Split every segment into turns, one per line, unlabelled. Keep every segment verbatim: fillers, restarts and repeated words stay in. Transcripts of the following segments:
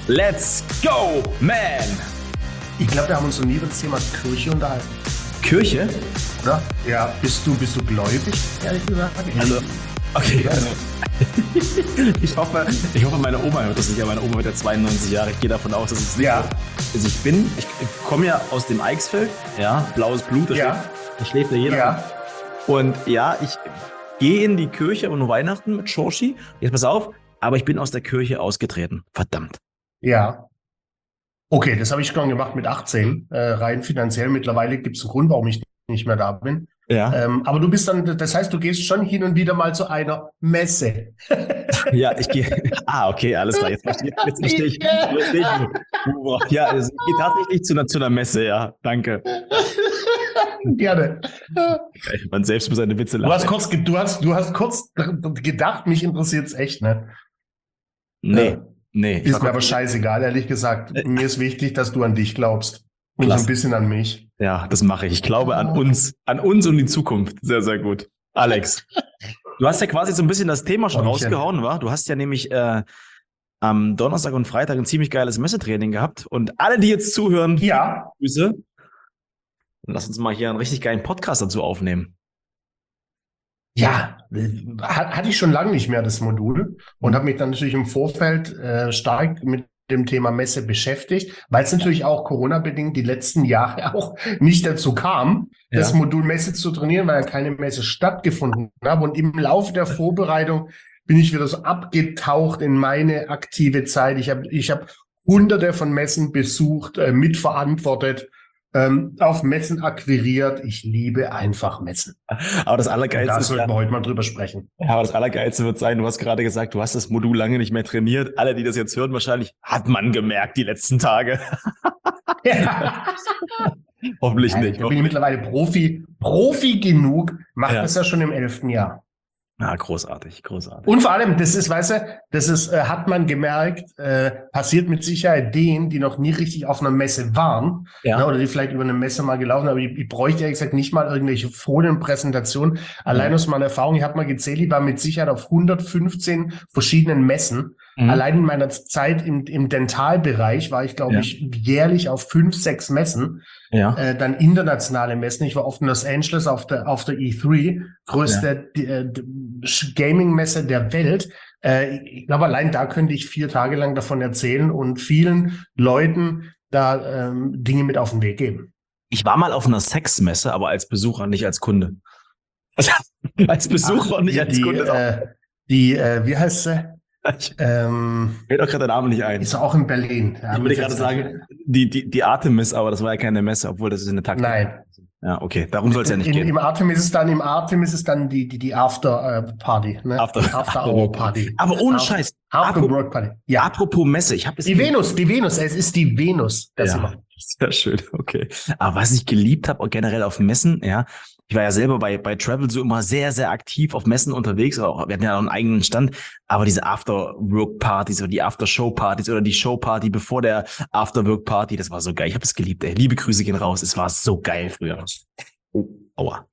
Let's go, man!
Ich glaube, wir haben uns noch nie über das Thema Kirche unterhalten.
Kirche?
Oder? Ja, bist du, bist du gläubig, ehrlich gesagt?
Also, okay, also, ich hoffe, ich hoffe, meine Oma hört das nicht, aber meine Oma wird ja zweiundneunzig Jahre. Ich gehe davon aus, dass es nicht
Ja.
Also ich bin, ich komme ja aus dem Eichsfeld, ja, blaues Blut, da,
Ja.
schläft, da schläft ja jeder.
Ja.
Und ja, ich gehe in die Kirche um Weihnachten mit Schorschi. Jetzt pass auf, aber ich bin aus der Kirche ausgetreten. Verdammt.
Ja. Okay, das habe ich schon gemacht mit achtzehn, äh, rein finanziell. Mittlerweile gibt es einen Grund, warum ich nicht mehr da bin.
Ja.
Ähm, aber du bist dann, das heißt, du gehst schon hin und wieder mal zu einer Messe.
Ja, ich gehe. Ah, okay, alles klar. Jetzt verstehe, jetzt verstehe ich. Jetzt verstehe ich. Ja, also ich gehe tatsächlich zu einer, zu einer Messe, ja. Danke.
Gerne.
Man selbst muss seine Witze
Du
lachen.
hast kurz, ge- du hast, du hast kurz gedacht, mich interessiert es echt, ne?
Nee,
Ja.
nee. ich
Ist
war
mir aber
kurz-
scheißegal, ehrlich gesagt.
Äh.
Mir ist wichtig, dass du an dich glaubst. Und so
Klasse.
ein bisschen an mich.
Ja, das mache ich. Ich glaube an uns, an uns und die Zukunft. Sehr, sehr gut. Alex, du hast ja quasi so ein bisschen das Thema schon
Ordnchen.
rausgehauen, wa? Du hast ja nämlich äh, am Donnerstag und Freitag ein ziemlich geiles Messetraining gehabt. Und alle, die jetzt zuhören,
Ja,
Grüße. Lass uns mal hier einen richtig geilen Podcast dazu aufnehmen.
ja, hat, hatte ich schon lange nicht mehr das Modul und habe mich dann natürlich im Vorfeld äh, stark mit dem Thema Messe beschäftigt, weil es natürlich auch Corona-bedingt die letzten Jahre auch nicht dazu kam,
Ja.
das Modul Messe zu trainieren, weil ja keine Messe stattgefunden hat. Und im Laufe der Vorbereitung bin ich wieder so abgetaucht in meine aktive Zeit. Ich habe ich hab hunderte von Messen besucht, äh, mitverantwortet, ähm, auf Messen akquiriert. Ich liebe einfach Messen.
Aber das
Und
Allergeilste
da
ist
sollten
ja,
wir heute mal drüber sprechen.
ja, aber das Allergeilste wird sein, du hast gerade gesagt, du hast das Modul lange nicht mehr trainiert. Alle, die das jetzt hören, wahrscheinlich, hat man gemerkt die letzten Tage. Hoffentlich
Nein,
nicht.
da bin ich mittlerweile Profi, Profi genug, mache
Ja.
das ja schon im elften Jahr.
Ah, großartig, großartig.
Und vor allem, das ist, weißt du, das ist, äh, hat man gemerkt, äh, passiert mit Sicherheit denen, die noch nie richtig auf einer Messe waren,
Ja.
ne, oder die vielleicht über eine Messe mal gelaufen sind, aber ich, ich bräuchte ehrlich gesagt nicht mal irgendwelche Folienpräsentationen. Allein
Mhm.
aus meiner Erfahrung, ich habe mal gezählt, ich war mit Sicherheit auf hundertfünfzehn verschiedenen Messen.
Mhm.
Allein in meiner Zeit im, im Dentalbereich war ich, glaube
Ja.
ich, jährlich auf fünf, sechs Messen.
Ja.
Äh, dann internationale Messen. Ich war oft in Los Angeles auf der auf der E drei, größte äh, Gaming-Messe der Welt. Äh, ich glaube, allein da könnte ich vier Tage lang davon erzählen und vielen Leuten da ähm, Dinge mit auf den Weg geben.
Ich war mal auf einer Sexmesse, aber als Besucher, nicht als Kunde. Also, als Besucher und nicht
die,
als
die,
Kunde.
äh, die äh, wie heißt sie?
Ich
Ähm,
fällt auch gerade der Name nicht ein.
ist auch in Berlin. Ja,
Ich
mir
wollte
fällt's
gerade
nicht
sagen, die, die, die Artemis, aber das war ja keine Messe, obwohl das ist eine Taktik.
Nein.
Ja, okay, darum soll es ja nicht
in,
gehen.
Im Artemis ist dann, im Artemis ist dann die, die, die After-Party, ne?
After-
After-Hour-Party.
Aber ohne
After-
Scheiß.
After-Work-Party. Ja.
Apropos Messe, ich habe es
Die Venus, die Venus, es ist die Venus. Das
Ja,
immer.
sehr schön, okay. Aber was ich geliebt habe, generell auf Messen, ja, ich war ja selber bei, bei Travel so immer sehr, sehr aktiv auf Messen unterwegs. Auch, wir hatten ja auch einen eigenen Stand, aber diese After-Work-Partys oder die After-Show-Partys oder die Show-Party bevor der After-Work-Party, das war so geil. Ich habe es geliebt, ey. Liebe Grüße gehen raus. Es war so geil früher. Oh, aua.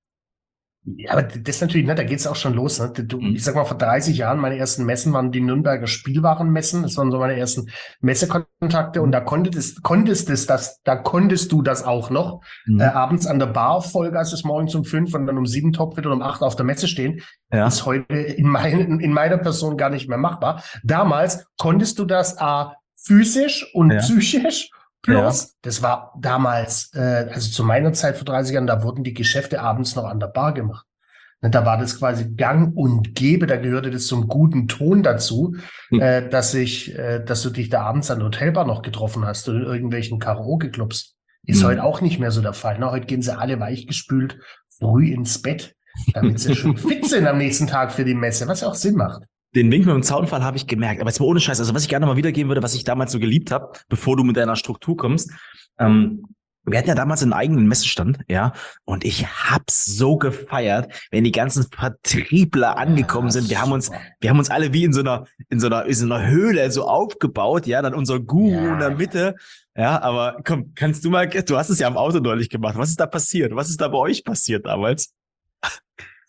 Ja, aber das ist natürlich, ne, da geht's auch schon los. Ne? Du,
Mhm.
Ich sag mal, vor dreißig Jahren, meine ersten Messen waren die Nürnberger Spielwarenmessen. Das waren so meine ersten Messekontakte. Und da konntest, konntest es das, da konntest du das auch noch.
Mhm.
Äh, abends an der Bar, Vollgas ist morgens um fünf und dann um sieben topfit oder um acht auf der Messe stehen.
Ja.
Ist heute in, mein, in meiner Person gar nicht mehr machbar. Damals konntest du das A, physisch und
Ja.
psychisch. Plus, das war damals, äh, also zu meiner Zeit vor dreißig Jahren, da wurden die Geschäfte abends noch an der Bar gemacht. Ne, da war das quasi gang und gäbe, da gehörte das zum guten Ton dazu,
Hm.
äh, dass ich, äh, dass du dich da abends an der Hotelbar noch getroffen hast oder in irgendwelchen Karaoke-Clubs. Ist
Hm.
heute auch nicht mehr so der Fall. Ne? Heute gehen sie alle weichgespült früh ins Bett, damit sie schon fit sind am nächsten Tag für die Messe, was ja auch Sinn macht.
Den Wink mit dem Zaunfall habe ich gemerkt. Aber jetzt mal ohne Scheiß. Also was ich gerne mal wiedergeben würde, was ich damals so geliebt habe, bevor du mit deiner Struktur kommst. Ähm, wir hatten ja damals einen eigenen Messestand, ja. Und ich hab's so gefeiert, wenn die ganzen Vertriebler angekommen
Ja,
sind. Wir haben uns,
super.
wir haben uns alle wie in so einer, in so einer, in so einer Höhle so aufgebaut, ja. Dann unser Guru
Ja.
in der Mitte. Ja, aber komm, kannst du mal, du hast es ja am Auto neulich gemacht. Was ist da passiert? Was ist da bei euch passiert damals?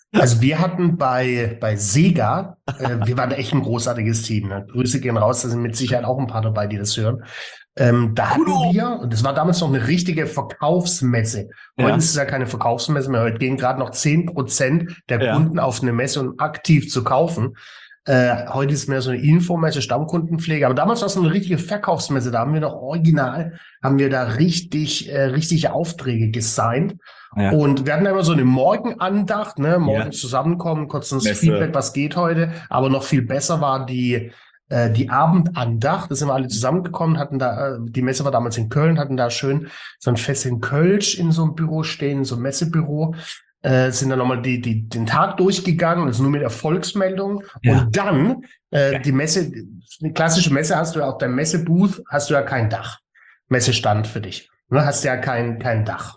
Also wir hatten bei, bei Sega, äh, wir waren echt ein großartiges Team. Ne? Grüße gehen raus, da sind mit Sicherheit auch ein paar dabei, die das hören. Ähm, da hatten
Kudo.
wir, und das war damals noch eine richtige Verkaufsmesse. Heute
Ja.
ist es ja keine Verkaufsmesse mehr, heute gehen gerade noch zehn Prozent der
Ja.
Kunden auf eine Messe, um aktiv zu kaufen. Äh, heute ist es mehr so eine Infomesse, Stammkundenpflege. Aber damals war es eine richtige Verkaufsmesse. Da haben wir noch original, haben wir da richtig, äh, richtige Aufträge gesigned.
Ja.
Und wir hatten immer so eine Morgenandacht, ne, morgens
Ja.
zusammenkommen, kurz ins
Messe.
Feedback, was geht heute. Aber noch viel besser war die, äh, die Abendandacht. Da sind wir alle zusammengekommen, hatten da, äh, die Messe war damals in Köln, hatten da schön so ein Fest in Kölsch in so einem Büro stehen, so ein Messebüro. Äh, sind dann nochmal die, die, den Tag durchgegangen, das nur mit Erfolgsmeldungen.
Ja.
Und dann, äh,
Ja.
die Messe, eine klassische Messe hast du ja auf deinem Messebooth, hast du ja kein Dach. Messestand für dich. Ne, hast ja kein, kein Dach.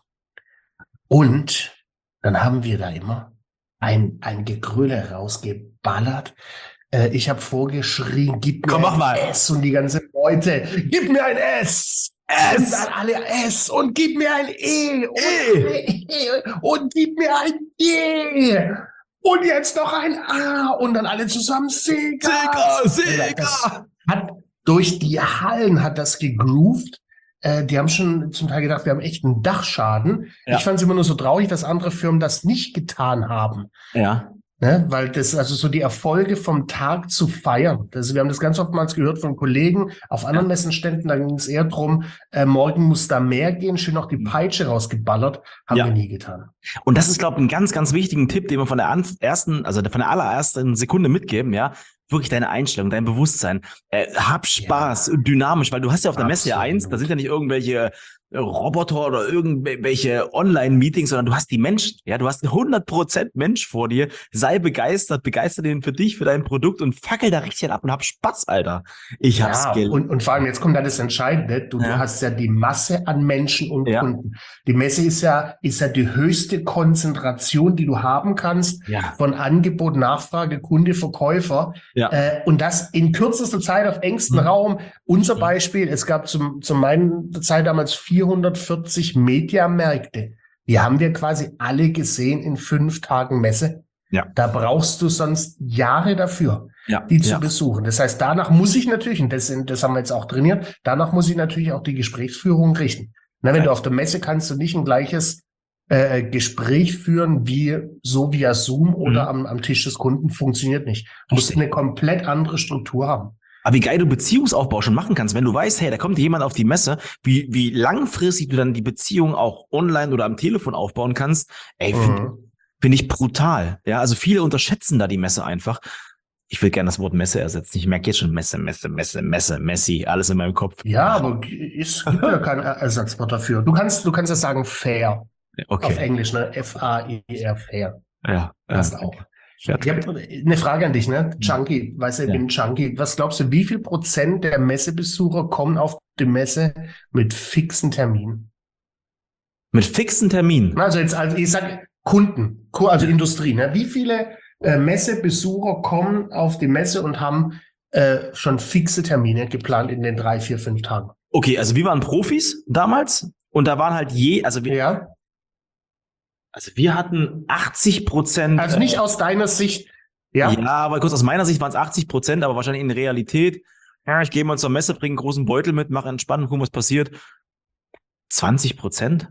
Und dann haben wir da immer ein, ein Gegröle rausgeballert. Äh, ich habe vorgeschrien, gib mir
Komm, mach
ein
mal.
S und die ganze Leute, gib mir ein S.
S.
Und dann alle S und gib mir ein E und, E. und gib mir ein G. Und jetzt noch ein A und dann alle zusammen Sega.
Sega,
Das
Sega.
hat durch die Hallen hat das gegroovt. Äh, die haben schon zum Teil gedacht, wir haben echt einen Dachschaden.
Ja.
Ich fand es immer nur so traurig, dass andere Firmen das nicht getan haben.
Ja.
Ne? Weil das, also so die Erfolge vom Tag zu feiern. Das, wir haben das ganz oftmals gehört von Kollegen auf anderen
Ja.
Messenständen, da ging es eher drum, äh, morgen muss da mehr gehen, schön noch die Peitsche rausgeballert. Haben
Ja.
wir nie getan.
Und das ist, glaube ich, ein ganz, ganz wichtigen Tipp, den wir von der an- ersten, also von der allerersten Sekunde mitgeben, ja. Wirklich deine Einstellung, dein Bewusstsein. Äh, hab Spaß,
Ja.
dynamisch, weil du hast ja auf der Messe ja
Absolut.
eins, da sind ja nicht irgendwelche äh, Roboter oder irgendwelche Online-Meetings, sondern du hast die Menschen, ja, du hast hundert Prozent Mensch vor dir, sei begeistert, begeistert ihn für dich, für dein Produkt und fackel da richtig ab und hab Spaß, Alter. Ich hab's
Ja,
geliebt.
und, und vor allem, jetzt kommt da das Entscheidende, du,
Ja.
du hast ja die Masse an Menschen und
Ja.
Kunden. Die Messe ist ja, ist ja die höchste Konzentration, die du haben kannst,
Ja.
von Angebot, Nachfrage, Kunde, Verkäufer.
Ja.
Äh, und das in kürzester Zeit auf engstem
Mhm.
Raum. Unser
Mhm.
Beispiel, es gab zum, zu meiner Zeit damals vierhundertvierzig Mediamärkte. Die haben wir quasi alle gesehen in fünf Tagen Messe.
Ja.
Da brauchst du sonst Jahre dafür,
Ja.
die zu
Ja.
besuchen. Das heißt, danach muss ich natürlich, und das, sind, das haben wir jetzt auch trainiert, danach muss ich natürlich auch die Gesprächsführung richten. Na, wenn
Ja.
du auf der Messe kannst du nicht ein gleiches äh, Gespräch führen, wie so via Zoom oder
Mhm.
am, am Tisch des Kunden, funktioniert nicht. Du musst
Richtig.
eine komplett andere Struktur haben.
Aber wie geil du Beziehungsaufbau schon machen kannst, wenn du weißt, hey, da kommt jemand auf die Messe, wie, wie langfristig du dann die Beziehung auch online oder am Telefon aufbauen kannst, ey, finde
Mhm.
find ich brutal. Ja, also viele unterschätzen da die Messe einfach. Ich will gerne das Wort Messe ersetzen. Ich merke jetzt schon Messe, Messe, Messe, Messe, Messi, alles in meinem Kopf.
Ja, aber es gibt ja kein Ersatzwort dafür. Du kannst, du kannst ja sagen fair. Auf
Okay.
Englisch, ne? F A I R, fair.
Ja.
Passt
ja.
auch.
Ja.
Ich habe eine Frage an dich, ne? Junkie, weißt du, ich
Ja.
bin Junkie. Was glaubst du, wie viel Prozent der Messebesucher kommen auf die Messe mit fixen Terminen?
Mit fixen Terminen.
Also jetzt, also ich sag Kunden, Ku- also Industrie, ne? Wie viele äh, Messebesucher kommen auf die Messe und haben äh, schon fixe Termine geplant in den drei, vier, fünf Tagen?
Okay, also wir waren Profis damals und da waren halt je, also wir,
Ja.
also wir hatten achtzig Prozent.
Also nicht aus deiner Sicht, ja.
Ja, aber kurz aus meiner Sicht waren es achtzig Prozent, aber wahrscheinlich in Realität, ja, ich gehe mal zur Messe, bringe einen großen Beutel mit, mache entspannt, gucken, was passiert. zwanzig Prozent?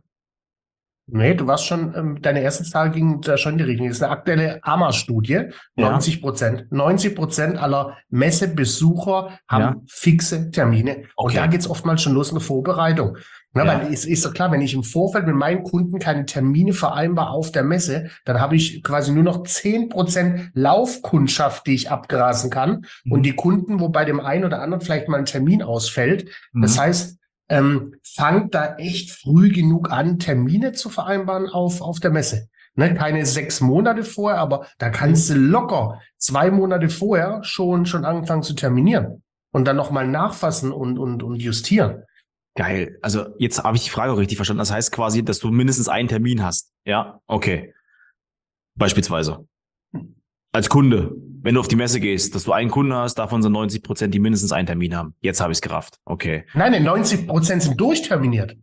Nee, du warst schon, ähm, deine erste Zahl ging da schon in die Richtung. Das ist eine aktuelle A M A-Studie.
Ja.
neunzig Prozent. neunzig Prozent aller Messebesucher haben
Ja.
fixe Termine. Und
Okay.
da geht's oftmals schon los in der Vorbereitung. Na,
Ja.
weil es ist doch klar, wenn ich im Vorfeld mit meinen Kunden keine Termine vereinbar auf der Messe, dann habe ich quasi nur noch zehn Prozent Laufkundschaft, die ich abgrasen kann.
Mhm.
Und die Kunden, wo bei dem einen oder anderen vielleicht mal ein Termin ausfällt. Das
Mhm.
heißt, ähm, fangt da echt früh genug an, Termine zu vereinbaren auf, auf der Messe. Ne, keine sechs Monate vorher, aber da kannst du locker zwei Monate vorher schon, schon anfangen zu terminieren und dann nochmal nachfassen und, und, und justieren.
Geil. Also jetzt habe ich die Frage auch richtig verstanden. Das heißt quasi, dass du mindestens einen Termin hast. Ja, okay. Beispielsweise. Als Kunde, wenn du auf die Messe gehst, dass du einen Kunden hast, davon sind neunzig Prozent, die mindestens einen Termin haben. Jetzt habe ich es gerafft. Okay.
Nein, nein, neunzig Prozent sind durchterminiert.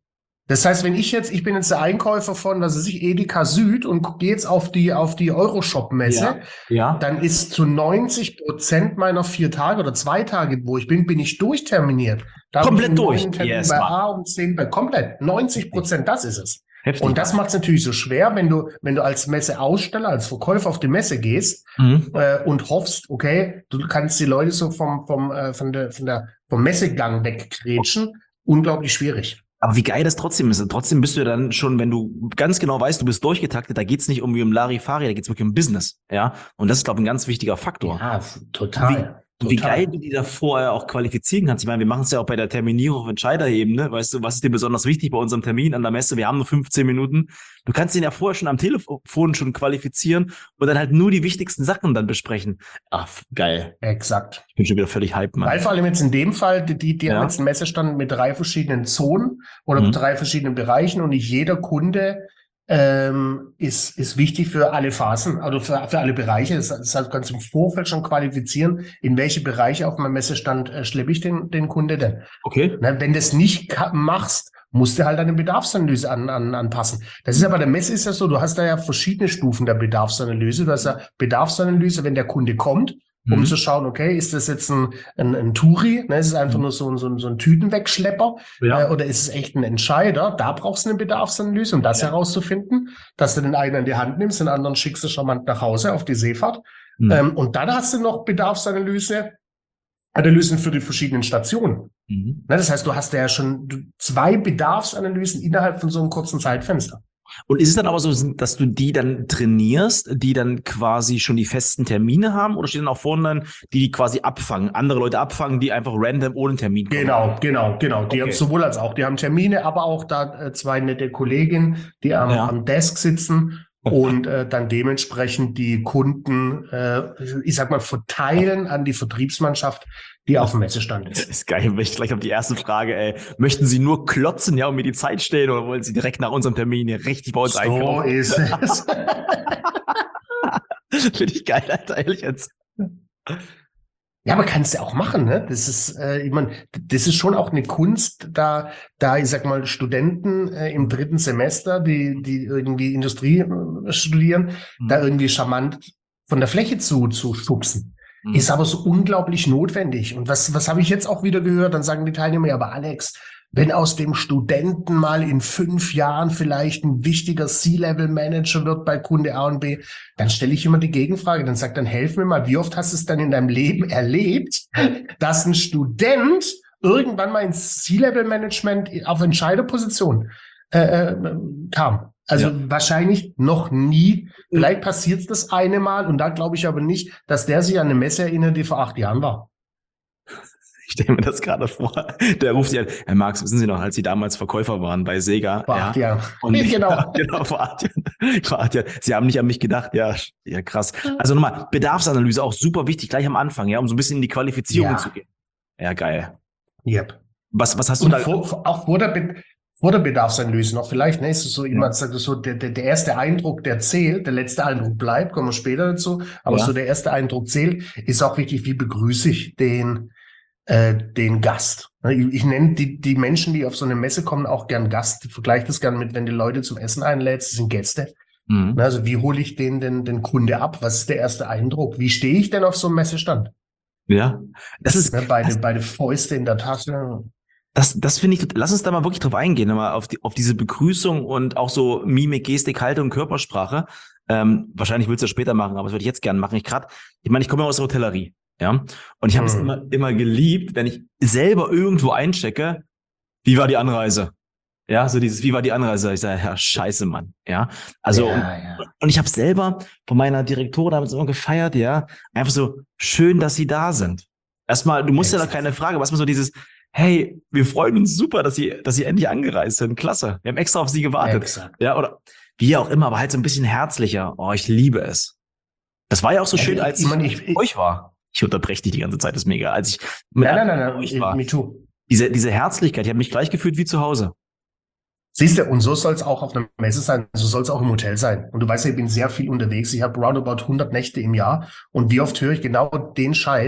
Das heißt, wenn ich jetzt, ich bin jetzt der Einkäufer von, was weiß ich, Edeka Süd und gehe jetzt auf die, auf die Euroshop-Messe,
Ja, ja.
dann ist zu neunzig Prozent meiner vier Tage oder zwei Tage, wo ich bin, bin ich durchterminiert. Da
Komplett
habe ich einen
durch.
Termin
Yes,
bei
Mann.
A um zehn bei komplett. neunzig Prozent, das ist es.
Heftig.
Und das macht es natürlich so schwer, wenn du, wenn du als Messeaussteller, als Verkäufer auf die Messe gehst
Mhm.
äh, und hoffst, okay, du kannst die Leute so vom, vom, äh, von der, von der, vom Messegang wegkretschen. Unglaublich schwierig.
Aber wie geil das trotzdem ist. Trotzdem bist du ja dann schon, wenn du ganz genau weißt, du bist durchgetaktet, da geht's nicht irgendwie um Larifari, da geht's wirklich um Business. Ja. Und das ist, glaube ich, ein ganz wichtiger Faktor.
Ja, total.
Und wie
total.
geil du die da vorher auch qualifizieren kannst. Ich meine, wir machen es ja auch bei der Terminierung auf Entscheiderebene. Weißt du, was ist dir besonders wichtig bei unserem Termin an der Messe? Wir haben nur fünfzehn Minuten. Du kannst den ja vorher schon am Telefon schon qualifizieren und dann halt nur die wichtigsten Sachen dann besprechen. Ach, geil.
Exakt.
Ich bin schon wieder völlig hyped, Mann.
Weil vor allem jetzt in dem Fall, die, die
Ja.
haben jetzt einen Messestand mit drei verschiedenen Zonen oder
Mhm.
mit drei verschiedenen Bereichen und nicht jeder Kunde ähm, ist, ist wichtig für alle Phasen, also für, für alle Bereiche. Das, das heißt, du kannst im Vorfeld schon qualifizieren, in welche Bereiche auf meinem Messestand äh, schleppe ich den, den Kunde denn.
Okay.
Na, wenn du das nicht ka- machst, musst du halt deine Bedarfsanalyse an, an, anpassen. Das ist ja bei der Messe ist ja so, du hast da ja verschiedene Stufen der Bedarfsanalyse. Du hast ja Bedarfsanalyse, wenn der Kunde kommt, um
Mhm.
zu schauen, okay, ist das jetzt ein, ein, ein Touri, ne, ist es einfach nur so, ein- so, ein- so ein Tütenwegschlepper
Ja.
äh, oder ist es echt ein Entscheider? Da brauchst du eine Bedarfsanalyse, um das
Ja.
herauszufinden, dass du den einen in die Hand nimmst, den anderen schickst du charmant nach Hause auf die Seefahrt.
Mhm.
Ähm, und dann hast du noch Bedarfsanalyse, Analysen für die verschiedenen Stationen.
Mhm.
Ne, das heißt, du hast ja schon du- zwei Bedarfsanalysen innerhalb von so einem kurzen Zeitfenster.
Und ist es dann aber so, dass du die dann trainierst, die dann quasi schon die festen Termine haben, oder stehen dann auch vorne dann, die die quasi abfangen, andere Leute abfangen, die einfach random ohne Termin kommen?
Genau, genau, genau. Die
Okay.
haben sowohl als auch. Die haben Termine, aber auch da äh, zwei nette Kolleginnen, die am,
Ja.
am Desk sitzen und äh, dann dementsprechend die Kunden, äh, ich sag mal, verteilen an die Vertriebsmannschaft, die auf dem Messestand
Das
ist.
ist geil. Ich gleich auf die erste Frage, ey. Möchten Sie nur klotzen, ja, und mir die Zeit stellen, oder wollen Sie direkt nach unserem Termin hier richtig bei uns
So
einkaufen?
ist es.
Finde ich geil, Alter, ehrlich jetzt.
Ja, aber kannst du auch machen, ne? Das ist, äh, ich meine, das ist schon auch eine Kunst, da, da, ich sag mal, Studenten äh, im dritten Semester, die, die irgendwie Industrie äh, studieren,
Mhm.
da irgendwie charmant von der Fläche zu, zu schubsen.
Mhm.
Ist aber so unglaublich notwendig. Und was, was habe ich jetzt auch wieder gehört? Dann sagen die Teilnehmer, ja, aber Alex, wenn aus dem Studenten mal in fünf Jahren vielleicht ein wichtiger C-Level-Manager wird bei Kunde A und B, dann stelle ich immer die Gegenfrage. Dann sag, dann helf mir mal, wie oft hast du es dann in deinem Leben erlebt, dass ein Student irgendwann mal ins C-Level-Management auf Entscheiderposition äh, äh, kam? Also
Ja.
wahrscheinlich noch nie. Vielleicht passiert es das eine Mal und da glaube ich aber nicht, dass der sich an eine Messe erinnert, die vor acht Jahren war.
Ich stelle mir das gerade vor. Der ruft sie an, Herr Marx, wissen Sie noch, als Sie damals Verkäufer waren bei Sega?
Vor acht Jahren.
Und
Genau.
Ja, genau, vor acht Jahren. Vor acht Jahren. Sie haben nicht an mich gedacht. Ja, ja, krass. Also nochmal, Bedarfsanalyse auch super wichtig, gleich am Anfang, ja, um so ein bisschen in die Qualifizierung
Ja.
zu gehen. Ja, geil.
Yep.
Was, was hast du
Und
da?
vor, auch vor der, Be vor der Bedarfsanalyse noch vielleicht, ne, ist es so immer,
Ja.
sagt es so, der, der, der erste Eindruck, der zählt, der letzte Eindruck bleibt, kommen wir später dazu, aber
Ja.
so der erste Eindruck zählt, ist auch wichtig, wie begrüße ich den, äh, den Gast. Ne, Ich, ich nenne die, die Menschen, die auf so eine Messe kommen, auch gern Gast. Ich vergleiche das gern mit, wenn die Leute zum Essen einlädst, das sind Gäste.
Mhm.
Ne, Also wie hole ich den, den, den Kunde ab? Was ist der erste Eindruck? Wie stehe ich denn auf so einem Messestand?
Ja, das ist,
Ne, beide,
das,
beide Fäuste in der Tasche.
das, das finde ich, lass uns da mal wirklich drauf eingehen, mal auf die, auf diese Begrüßung und auch so Mimik, Gestik, Haltung, Körpersprache. Ähm, wahrscheinlich willst du das später machen, aber das würde ich jetzt gerne machen. Ich gerade, ich meine, ich komme ja aus der Hotellerie, ja, und ich habe es
Hm.
immer, immer geliebt, wenn ich selber irgendwo einchecke, wie war die Anreise? Ja, so dieses, wie war die Anreise? Ich sage, ja, scheiße, Mann, ja. Also,
ja,
und,
ja.
und ich habe selber von meiner Direktorin damals immer gefeiert, ja, einfach so, schön, dass Sie da sind. Erstmal, du musst ja da
Exakt.
keine Frage, aber erstmal so dieses, hey, wir freuen uns super, dass Sie, dass Sie endlich angereist sind. Klasse. Wir haben extra auf Sie gewartet.
Exakt.
Ja, oder wie auch immer, aber halt so ein bisschen herzlicher. Oh, ich liebe es. Das war ja auch so
Ja,
schön,
ich-
als
ich
ich,
meine, ich-
mit euch war. Ich unterbreche dich die ganze Zeit, das ist mega. Als ich mit
Nein, nein, nein, nein,
euch
ich-
war,
me too.
diese, diese Herzlichkeit, ich habe mich gleich gefühlt wie zu Hause.
Siehst du, und so soll es auch auf einer Messe sein, so soll es auch im Hotel sein. Und du weißt ja, ich bin sehr viel unterwegs, ich habe roundabout hundert Nächte im Jahr und wie oft höre ich genau den Scheiß,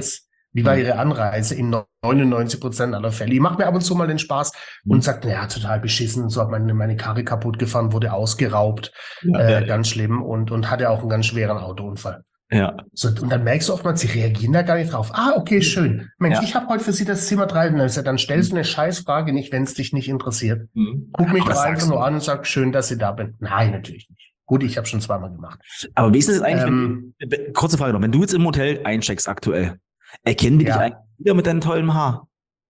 Wie war
Mhm.
Ihre Anreise? In neunundneunzig Prozent aller Fälle. Ich mache mir ab und zu mal den Spaß
Mhm.
und sagt, naja, total beschissen. So hat meine, meine Karre kaputt gefahren, wurde ausgeraubt.
Ja,
Äh,
ja, ja.
ganz schlimm und, und hatte auch einen ganz schweren Autounfall.
Ja.
So, und dann merkst du oftmals, sie reagieren da gar nicht drauf. Ah, okay, schön. Mensch,
Ja.
ich habe heute für Sie das Zimmer drei. Dann stellst du eine Scheißfrage nicht, wenn es dich nicht interessiert.
Mhm.
Guck mich
Aber
doch
das
einfach
sagst
nur
du.
an und sag, schön, dass Sie da bin. Nein, natürlich nicht. Gut, ich habe schon zweimal gemacht.
Aber wie ist das eigentlich,
Ähm,
wenn du, kurze Frage noch, wenn du jetzt im Hotel eincheckst aktuell, erkennen die dich
Ja.
eigentlich wieder mit deinem tollen Haar?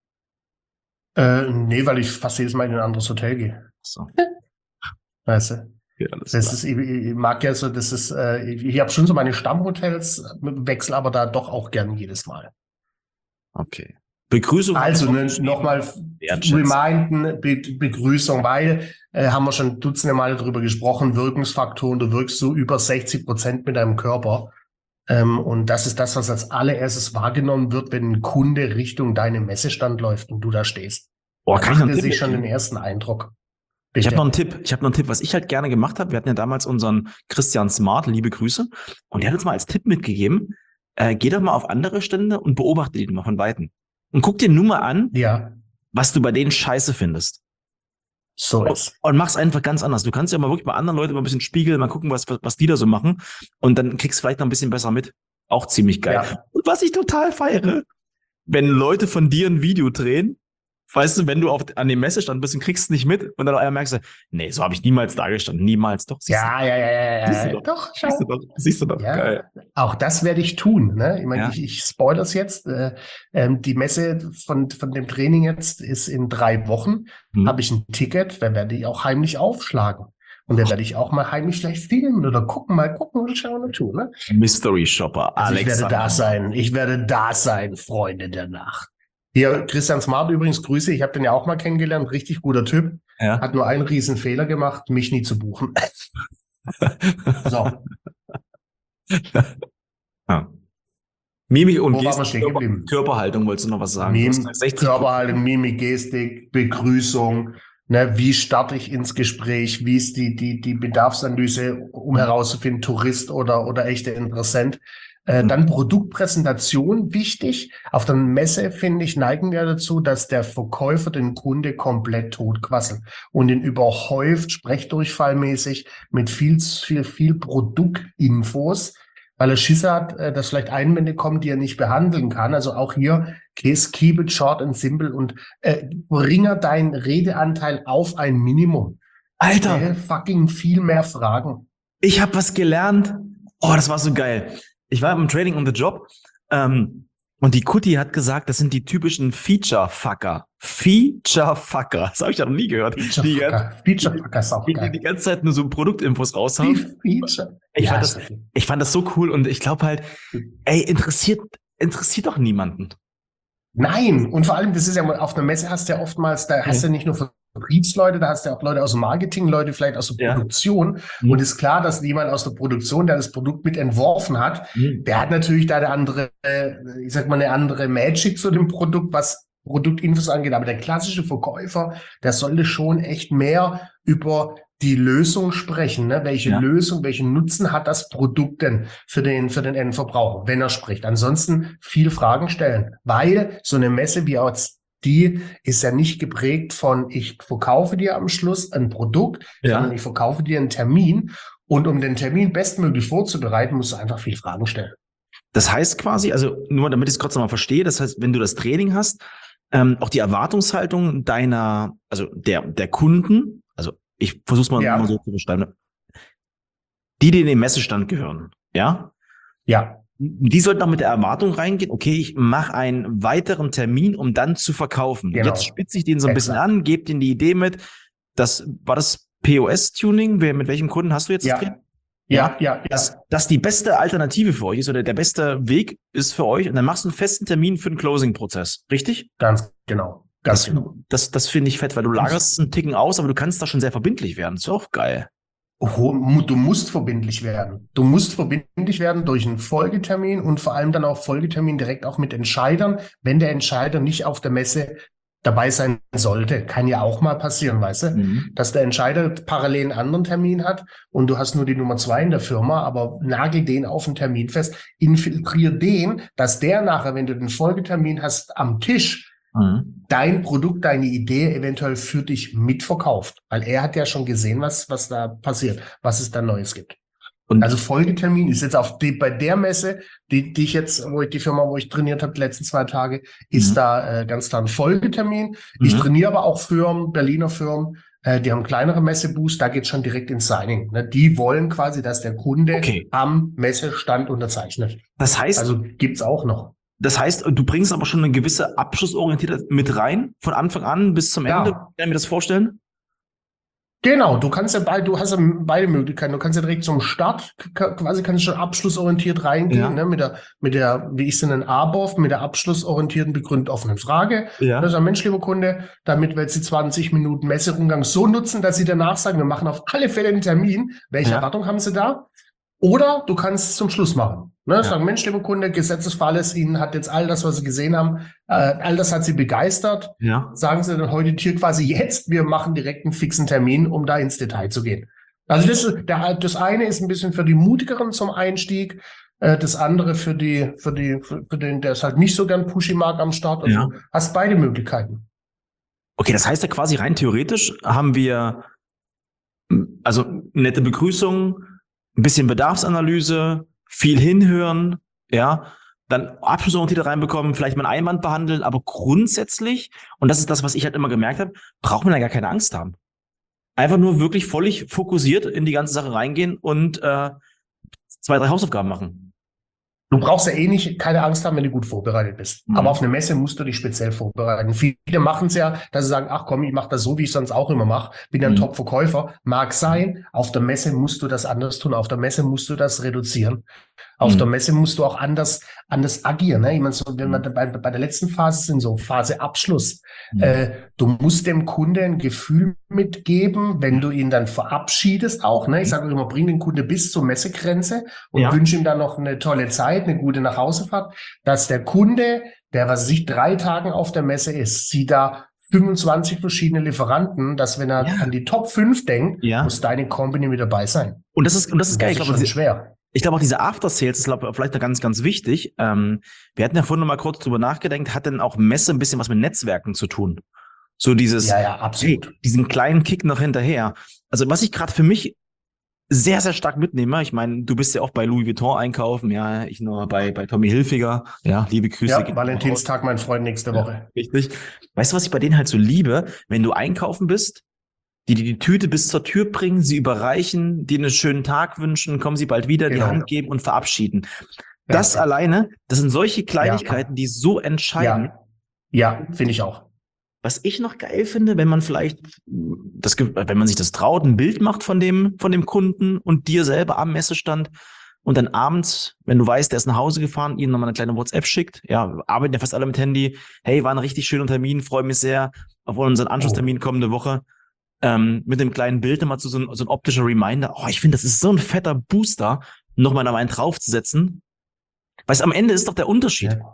Äh, nee, weil ich fast jedes Mal in ein anderes Hotel gehe.
So,
Weißt du?
okay, alles
Das
klar.
ist, ich, ich mag ja so, das ist, äh, ich, ich habe schon so meine Stammhotels, wechsle aber da doch auch gern jedes Mal.
Okay. Begrüßung.
Also ne, nochmal
Wertschätzung.
reminden, Be Begrüßung, weil äh, haben wir schon dutzende Male darüber gesprochen, Wirkungsfaktoren, du wirkst so über sechzig Prozent mit deinem Körper. Ähm, und das ist das, was als allererstes wahrgenommen wird, wenn ein Kunde Richtung deinem Messestand läuft und du da stehst.
Oh,
Da
kann ich noch
macht
einen
er
Tipp
sich schon den
mitgeben?
ersten Eindruck.
Ich habe
Bitte.
noch einen Tipp. Ich habe noch einen Tipp, was ich halt gerne gemacht habe. Wir hatten ja damals unseren Christian Smart, liebe Grüße. Und der hat uns mal als Tipp mitgegeben, äh, geh doch mal auf andere Stände und beobachte die mal von Weitem. Und guck dir nur mal an,
Ja,
was du bei denen scheiße findest.
so ist.
Und mach's einfach ganz anders. Du kannst ja mal wirklich bei anderen Leuten mal ein bisschen spiegeln, mal gucken, was, was, was die da so machen. Und dann kriegst du vielleicht noch ein bisschen besser mit. Auch ziemlich geil.
Ja.
Und was ich total feiere, wenn Leute von dir ein Video drehen, weißt du, wenn du auf, an dem Messestand bist und kriegst es nicht mit und dann auf einmal merkst du, nee, so habe ich niemals da gestanden. Niemals. Doch, siehst
Ja, ja, ja, ja,
Siehst du
ja.
doch.
Doch,
du. Siehst du
schau.
doch. Siehst du doch.
Ja,
Geil.
auch das werde ich tun. Ne? Ich meine,
Ja.
ich, ich spoilere es jetzt. Äh, ähm, die Messe von, von dem Training jetzt ist in drei Wochen.
Hm.
Habe ich ein Ticket, dann werde ich auch heimlich aufschlagen. Und dann werde ich auch mal heimlich vielleicht filmen oder gucken, mal gucken und schauen und tun. Ne?
Mystery Shopper.
Also ich werde
Alexander.
da sein. Ich werde da sein, Freunde der Nacht. Hier, Christian Smart übrigens, Grüße. Ich habe den ja auch mal kennengelernt. Richtig guter Typ.
Ja.
Hat nur einen riesen Fehler gemacht, mich nie zu buchen. So,
Ja. Mimik und
Wo waren wir
Gestik,
stehen
Körper,
geblieben?
Körperhaltung, wolltest du noch was sagen? Du
Mim,
hast gesagt, sechzig
Körperhaltung, Mimik, Gestik, Begrüßung. Ne, wie starte ich ins Gespräch? Wie ist die, die, die Bedarfsanalyse, um herauszufinden, Tourist oder, oder echter Interessent? Äh,
Mhm.
dann Produktpräsentation, wichtig. Auf der Messe, finde ich, neigen wir dazu, dass der Verkäufer den Kunde komplett totquasselt und ihn überhäuft, sprechdurchfallmäßig mit viel, viel, viel Produktinfos, weil er Schiss hat, äh, dass vielleicht Einwände kommen, die er nicht behandeln kann. Also auch hier, keep it short and simple und äh, bringe deinen Redeanteil auf ein Minimum.
Alter,
Stell fucking viel mehr Fragen.
ich habe was gelernt. Oh, das war so geil. Ich war im Training on the Job ähm, und die Kutti hat gesagt, das sind die typischen Feature-Fucker. Feature-Fucker. Das habe ich ja noch nie gehört. Die, ganze-
Feature-Fucker. Feature-Fucker ist auch
die, die, die
geil.
ganze Zeit nur so Produktinfos raushauen.
Feature.
Ich,
Ja,
fand
ist
das,
okay.
ich fand das so cool und ich glaube halt, ey, interessiert, interessiert doch niemanden.
Nein, und vor allem, das ist ja mal, auf einer Messe hast du ja oftmals, da hast du ja nicht nur Vertriebsleute, da hast du ja auch Leute aus dem Marketing, Leute vielleicht aus der
Ja.
Produktion.
Mhm.
Und ist klar, dass jemand aus der Produktion, der das Produkt mit entworfen hat,
Mhm.
der hat natürlich da eine andere, äh, ich sag mal, eine andere Magic zu dem Produkt, was Produktinfos angeht. Aber der klassische Verkäufer, der sollte schon echt mehr über die Lösung sprechen, ne? Welche
Ja.
Lösung, welchen Nutzen hat das Produkt denn für den, für den Endverbraucher, wenn er spricht? Ansonsten viel Fragen stellen, weil so eine Messe wie auch die ist ja nicht geprägt von, ich verkaufe dir am Schluss ein Produkt,
Ja.
sondern ich verkaufe dir einen Termin. Und um den Termin bestmöglich vorzubereiten, musst du einfach viel Fragen stellen.
Das heißt quasi, also nur damit ich es kurz nochmal verstehe, das heißt, wenn du das Training hast, ähm, auch die Erwartungshaltung deiner, also der, der Kunden, also ich versuche es mal,
Ja.
mal so zu beschreiben, die, die in den Messestand gehören, ja,
Ja,
die sollten auch mit der Erwartung reingehen, okay, ich mache einen weiteren Termin, um dann zu verkaufen.
Genau.
Jetzt spitze ich den so ein bisschen
Exakt.
an, gebe denen die Idee mit, das war das P O S-Tuning, wer, mit welchem Kunden hast du jetzt das
ja,
Training?
ja, ja, ja.
Dass das die beste Alternative für euch ist oder der beste Weg ist für euch und dann machst du einen festen Termin für den Closing-Prozess, richtig?
Ganz genau. Ganz
Das,
genau.
das, das finde ich fett, weil du lagerst einen Ticken aus, aber du kannst da schon sehr verbindlich werden. Das ist auch geil.
Oh, mu- Du musst verbindlich werden. Du musst verbindlich werden durch einen Folgetermin und vor allem dann auch Folgetermin direkt auch mit Entscheidern, wenn der Entscheider nicht auf der Messe dabei sein sollte. Kann ja auch mal passieren, weißt du,
Mhm.
dass der Entscheider parallel einen anderen Termin hat und du hast nur die Nummer zwei in der Firma, aber nagel den auf den Termin fest, infiltrier den, dass der nachher, wenn du den Folgetermin hast, am Tisch
Mhm.
dein Produkt, deine Idee eventuell für dich mitverkauft. Weil er hat ja schon gesehen, was, was da passiert, was es da Neues gibt.
Und
Also Folgetermin ist jetzt auf die, bei der Messe, die, die ich jetzt, wo ich die Firma, wo ich trainiert habe, die letzten zwei Tage, ist
Mhm.
da äh, ganz klar ein Folgetermin.
Mhm.
Ich trainiere aber auch Firmen, Berliner Firmen, äh, die haben kleinere Messeboosts, da geht's schon direkt ins Signing. Ne? Die wollen quasi, dass der Kunde
Okay.
am Messestand unterzeichnet.
Das heißt,
Also gibt's auch noch.
das heißt, du bringst aber schon eine gewisse Abschlussorientiertheit mit rein, von Anfang an bis zum Ende.
Ja.
Kann ich mir das vorstellen?
Genau, du kannst ja beide, du hast ja beide Möglichkeiten. Du kannst ja direkt zum Start k- quasi kannst du schon abschlussorientiert reingehen,
Ja.
ne, mit der, mit der, wie ich es nenne, A B O F, mit der abschlussorientierten begründet offenen Frage.
Ja.
Das ist ein Mensch, lieber Kunde, damit wir jetzt die zwanzig Minuten Messerundgang so nutzen, dass Sie danach sagen, wir machen auf alle Fälle einen Termin. Welche
Ja.
Erwartung haben Sie da? Oder du kannst es zum Schluss machen. Ne?
Ja.
Sagen, Mensch, lieber Kunde, Gesetzesfall ist, Ihnen hat jetzt all das, was Sie gesehen haben, äh, all das hat Sie begeistert.
Ja.
Sagen Sie dann heute Tier quasi jetzt, wir machen direkt einen fixen Termin, um da ins Detail zu gehen. Also das, ist, der, das eine ist ein bisschen für die Mutigeren zum Einstieg, äh, das andere für die, für die, für, für den, der es halt nicht so gern pushy mag am Start. Also
Ja.
hast beide Möglichkeiten.
Okay, das heißt ja quasi rein theoretisch haben wir also nette Begrüßung, ein bisschen Bedarfsanalyse, viel hinhören, ja, dann Abschlussorientiert reinbekommen, vielleicht mal einen Einwand behandeln, aber grundsätzlich, und das ist das, was ich halt immer gemerkt habe, braucht man da gar keine Angst haben. Einfach nur wirklich völlig fokussiert in die ganze Sache reingehen und äh, zwei, drei Hausaufgaben machen.
Du brauchst ja eh nicht keine Angst haben, wenn du gut vorbereitet bist.
Mhm.
Aber auf eine Messe musst du dich speziell vorbereiten. Viele machen es ja, dass sie sagen, ach komm, ich mache das so, wie ich sonst auch immer mache. Bin ja ein
Mhm.
Top-Verkäufer. Mag sein, auf der Messe musst du das anders tun. Auf der Messe musst du das reduzieren. Auf
Mhm.
der Messe musst du auch anders, anders agieren. Ne? Ich meine, so, wenn
Mhm.
wir bei, bei der letzten Phase sind, so Phase Abschluss.
Mhm.
Äh, du musst dem Kunde ein Gefühl mitgeben, wenn du ihn dann verabschiedest auch. Ne? Ich sage immer, bring den Kunde bis zur Messegrenze und
Ja.
wünsche ihm dann noch eine tolle Zeit, eine gute Nachhausefahrt, dass der Kunde, der was weiß ich drei Tagen auf der Messe ist, sieht da fünfundzwanzig verschiedene Lieferanten, dass wenn er
Ja.
an die Top fünf denkt,
Ja.
muss deine Company mit dabei sein.
Und das ist, und das ist
Und
geil.
das
Ich
ist
glaube,
schon
diese-
schwer.
Ich glaube auch diese After-Sales ist glaub, vielleicht noch ganz, ganz wichtig. Ähm, wir hatten ja vorhin noch mal kurz drüber nachgedacht, hat denn auch Messe ein bisschen was mit Netzwerken zu tun? So dieses,
Ja, ja,
hey,
absolut.
diesen kleinen Kick noch hinterher. Also was ich gerade für mich sehr, sehr stark mitnehme, ich meine, du bist ja auch bei Louis Vuitton einkaufen, ja, ich nur bei, bei Tommy Hilfiger, ja, liebe Grüße.
Ja,
gehen
Valentinstag, mein Freund, nächste Woche.
raus. Richtig. Weißt du, was ich bei denen halt so liebe? Wenn du einkaufen bist, die dir die Tüte bis zur Tür bringen, sie überreichen, dir einen schönen Tag wünschen, kommen sie bald wieder,
Genau.
die Hand geben und verabschieden.
Ja.
Das alleine, das sind solche Kleinigkeiten, die so entscheiden.
Ja, ja, finde ich auch.
Was ich noch geil finde, wenn man vielleicht, das, ge- wenn man sich das traut, ein Bild macht von dem, von dem Kunden und dir selber am Messestand und dann abends, wenn du weißt, der ist nach Hause gefahren, ihnen nochmal eine kleine WhatsApp schickt. Ja, wir arbeiten ja fast alle mit Handy. Hey, war ein richtig schöner Termin, freue mich sehr auf unseren Anschlusstermin kommende Woche. Ähm, mit dem kleinen Bild nochmal zu so ein, so ein optischer Reminder. Oh, ich finde, das ist so ein fetter Booster, nochmal da einen draufzusetzen. Weil es am Ende ist doch der Unterschied.
Ja.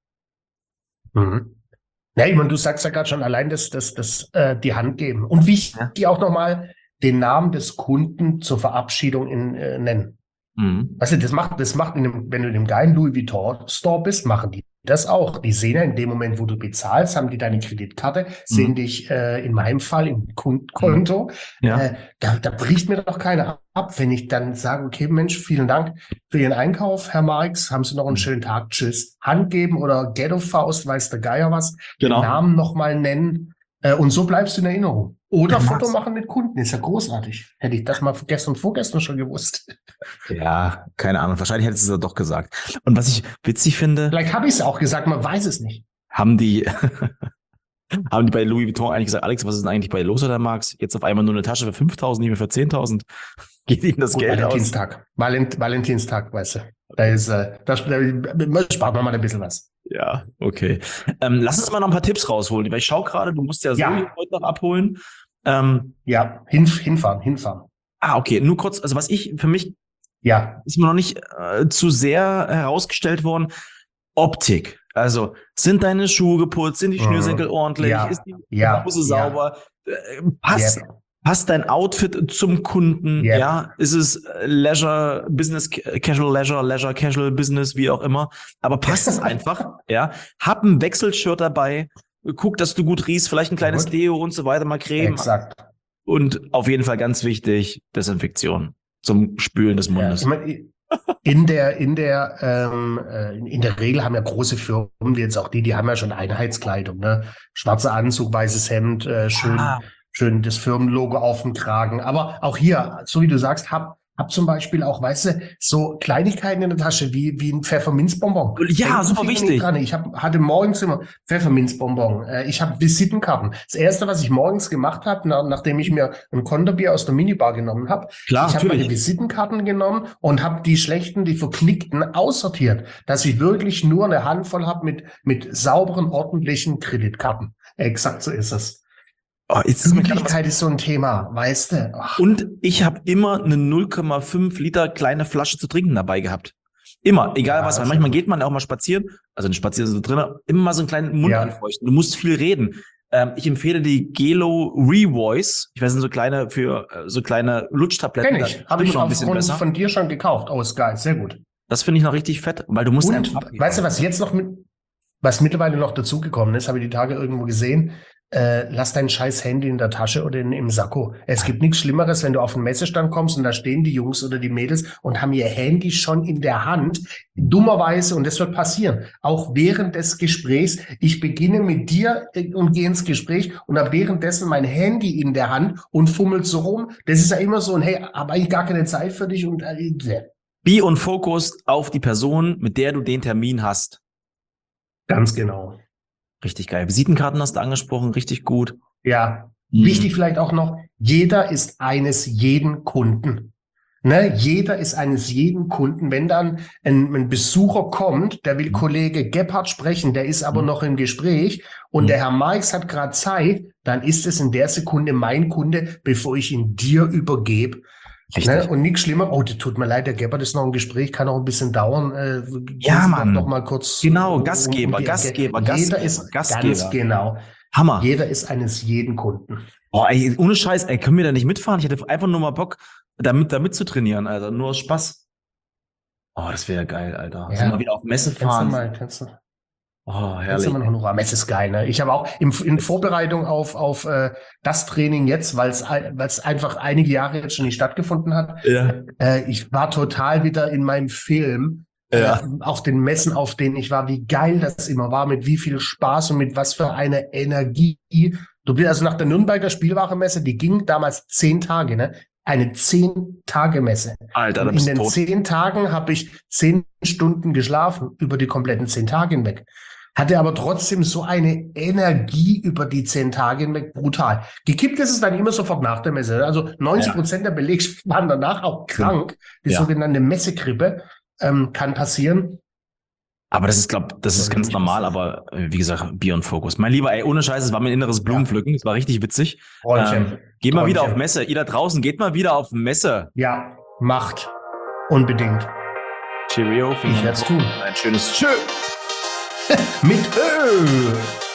Mhm. Ja, ich meine, du sagst ja gerade schon allein das, das, das, äh, die Hand geben. Und wichtig
Ja.
auch nochmal den Namen des Kunden zur Verabschiedung in, äh, nennen.
Mhm.
Weißt du, das macht, das macht in dem, wenn du in dem geilen Louis Vuitton Store bist, machen die das auch. Die sehen ja in dem Moment, wo du bezahlst, haben die deine Kreditkarte, sehen
Mhm.
dich äh, in meinem Fall im Kundenkonto.
Ja.
Äh, da, da bricht mir doch keiner ab, wenn ich dann sage, okay, Mensch, vielen Dank für Ihren Einkauf, Herr Marx, haben Sie noch einen
Mhm.
schönen Tag, tschüss. Hand geben oder Ghetto-Faust, weiß der Geier was,
Genau.
den Namen nochmal nennen äh, und so bleibst du in Erinnerung. Oder
Ja,
Foto
Max.
machen mit Kunden, ist ja großartig. Hätte ich das mal gestern, vorgestern schon gewusst.
Ja, keine Ahnung. Wahrscheinlich hättest du es doch gesagt. Und was ich witzig finde,
Vielleicht habe ich es auch gesagt, man weiß es nicht.
haben die, haben die bei Louis Vuitton eigentlich gesagt, Alex, was ist denn eigentlich bei los, oder Max? Jetzt auf einmal nur eine Tasche für fünftausend, nicht mehr für zehntausend. Geht ihnen das
Gut,
Geld aus?
Valentinstag. Valent, Valentinstag, weißt du. Da ist, äh, da, da spart man mal ein bisschen was.
Ja, okay. Ähm, lass uns mal noch ein paar Tipps rausholen, weil ich schaue gerade, du musst ja so
Ja.
heute noch abholen. Ähm,
Ja, hin, hinfahren, hinfahren.
ah, okay, nur kurz, also was ich, für mich
Ja,
ist mir noch nicht äh, zu sehr herausgestellt worden, Optik. Also, sind deine Schuhe geputzt? Sind die Schnürsenkel ordentlich?
Ja,
Ist die
ja,
Hose
ja.
sauber? Äh, passt,
Yep.
passt dein Outfit zum Kunden?
Yep.
Ja, ist es Leisure, Business, Casual Leisure, Leisure, Casual Business, wie auch immer. Aber passt es einfach? Ja, hab ein Wechselshirt dabei. Guck, dass du gut riechst, vielleicht ein kleines
Gut.
Deo und so weiter, mal Creme.
Exakt.
Und auf jeden Fall ganz wichtig, Desinfektion zum Spülen des
Ja,
Mundes.
ich mein, in der, in der, ähm, äh, in der Regel haben ja große Firmen, wie jetzt auch die, die haben ja schon Einheitskleidung, ne? Schwarzer Anzug, weißes Hemd, äh, schön,
Ah.
schön das Firmenlogo auf dem Kragen. Aber auch hier, so wie du sagst, hab, hab zum Beispiel auch, weißt du, so Kleinigkeiten in der Tasche, wie, wie ein Pfefferminzbonbon.
Ja,
Denken
super
viele nicht
wichtig.
dran. Ich hab, hatte morgens immer Pfefferminzbonbon. Äh, ich habe Visitenkarten. Das erste, was ich morgens gemacht habe, nach, nachdem ich mir ein Konterbier aus der Minibar genommen habe,
Klar,
ich habe meine
natürlich.
Visitenkarten genommen und habe die schlechten, die verknickten aussortiert, dass ich wirklich nur eine Handvoll habe mit, mit sauberen, ordentlichen Kreditkarten. Exakt so ist es.
Oh, jetzt ist mir gerade was-
Pünktlichkeit ist so ein Thema, weißt du? Ach,
Und ich habe immer eine null Komma fünf Liter kleine Flasche zu trinken dabei gehabt. Immer, egal
Ja,
was. Weil
sehr
manchmal
gut.
geht man ja auch mal spazieren, also ein Spazieren so drin, immer mal so einen kleinen Mund
Ja.
anfeuchten. Du musst viel reden. Ähm, ich empfehle die Gelo Revoice. Ich weiß nicht, so kleine für äh, so kleine Lutschtabletten.
kenn ich.
Da
Habe
Stimme
ich
noch ein bisschen
aufgrund
besser.
von dir schon gekauft. Oh, ist geil, sehr gut.
Das finde ich noch richtig fett, weil du musst
Und
einfach abgeben.
weißt du, was jetzt noch mit, was mittlerweile noch dazugekommen ist, habe ich die Tage irgendwo gesehen. Äh, lass dein scheiß Handy in der Tasche oder in, im Sakko. Es gibt nichts Schlimmeres, wenn du auf den Messestand kommst und da stehen die Jungs oder die Mädels und haben ihr Handy schon in der Hand. Dummerweise, und das wird passieren, auch während des Gesprächs. Ich beginne mit dir äh, und gehe ins Gespräch und habe währenddessen mein Handy in der Hand und fummelt so rum. Das ist ja immer so ein, hey, habe eigentlich gar keine Zeit für dich und äh,
Be und Fokus auf die Person, mit der du den Termin hast.
ganz genau.
Richtig geil. Visitenkarten hast du angesprochen, richtig gut.
Ja,
Mhm.
wichtig vielleicht auch noch, jeder ist eines jeden Kunden. Ne? Jeder ist eines jeden Kunden. Wenn dann ein, ein Besucher kommt, der will
Mhm.
Kollege Gebhardt sprechen, der ist aber
Mhm.
noch im Gespräch und
Mhm.
der Herr Marx hat gerade Zeit, dann ist es in der Sekunde mein Kunde, bevor ich ihn dir übergebe.
Richtig.
Ne? Und nichts schlimmer, oh, das tut mir leid, der Gebhardt ist noch im Gespräch, kann auch ein bisschen dauern. Äh, gehen
Ja,
Sie
Mann.
Doch noch mal kurz.
Genau,
um- um
Gastgeber,
die Ecke.
Gastgeber,
Jeder
Gastgeber,
ist
Gastgeber.
ganz genau.
Hammer.
Jeder ist eines jeden Kunden.
Boah, ey, ohne Scheiß, ey, können wir da nicht mitfahren? Ich hätte einfach nur mal Bock, damit, damit zu trainieren, Alter. Nur aus Spaß. Oh, das wäre geil, Alter.
Ja.
So mal wieder auf Messe
Kannst du
fahren.
mal, kannst du,
Oh,
kannst
herrlich.
du mal noch Mess ist geil, ne? Ich habe auch im, in Vorbereitung auf, auf äh, das Training jetzt, weil es weil es einfach einige Jahre jetzt schon nicht stattgefunden hat,
Ja.
äh, ich war total wieder in meinem Film,
Ja.
äh, auf den Messen, auf denen ich war, wie geil das immer war, mit wie viel Spaß und mit was für eine Energie. Du bist also nach der Nürnberger Spielwarenmesse, die ging damals zehn Tage, ne? Eine zehn-Tage-Messe.
Alter, da
Und in
bist du
den
tot.
zehn Tagen habe ich zehn Stunden geschlafen, über die kompletten zehn Tage hinweg. Hatte aber trotzdem so eine Energie über die zehn Tage hinweg, brutal. Gekippt ist es dann immer sofort nach der Messe. Also neunzig Prozent der Belegschaft waren danach auch krank. Die
Ja.
sogenannte Messegrippe ähm, kann passieren.
Aber das ist, glaub, das ist
Sollte
ganz
nicht
normal,
passieren.
aber äh, wie gesagt, Bier und Fokus. Mein Lieber, ey, ohne Scheiß, es war mein inneres Blumenpflücken. Es war richtig witzig.
Freundchen.
Ähm, geht mal wieder
Träumchen.
auf Messe. Ihr da draußen, geht mal wieder auf Messe.
Ja, macht. Unbedingt.
Cheerio.
Ich werde es tun.
Ein schönes Tschö.
Mit Ö.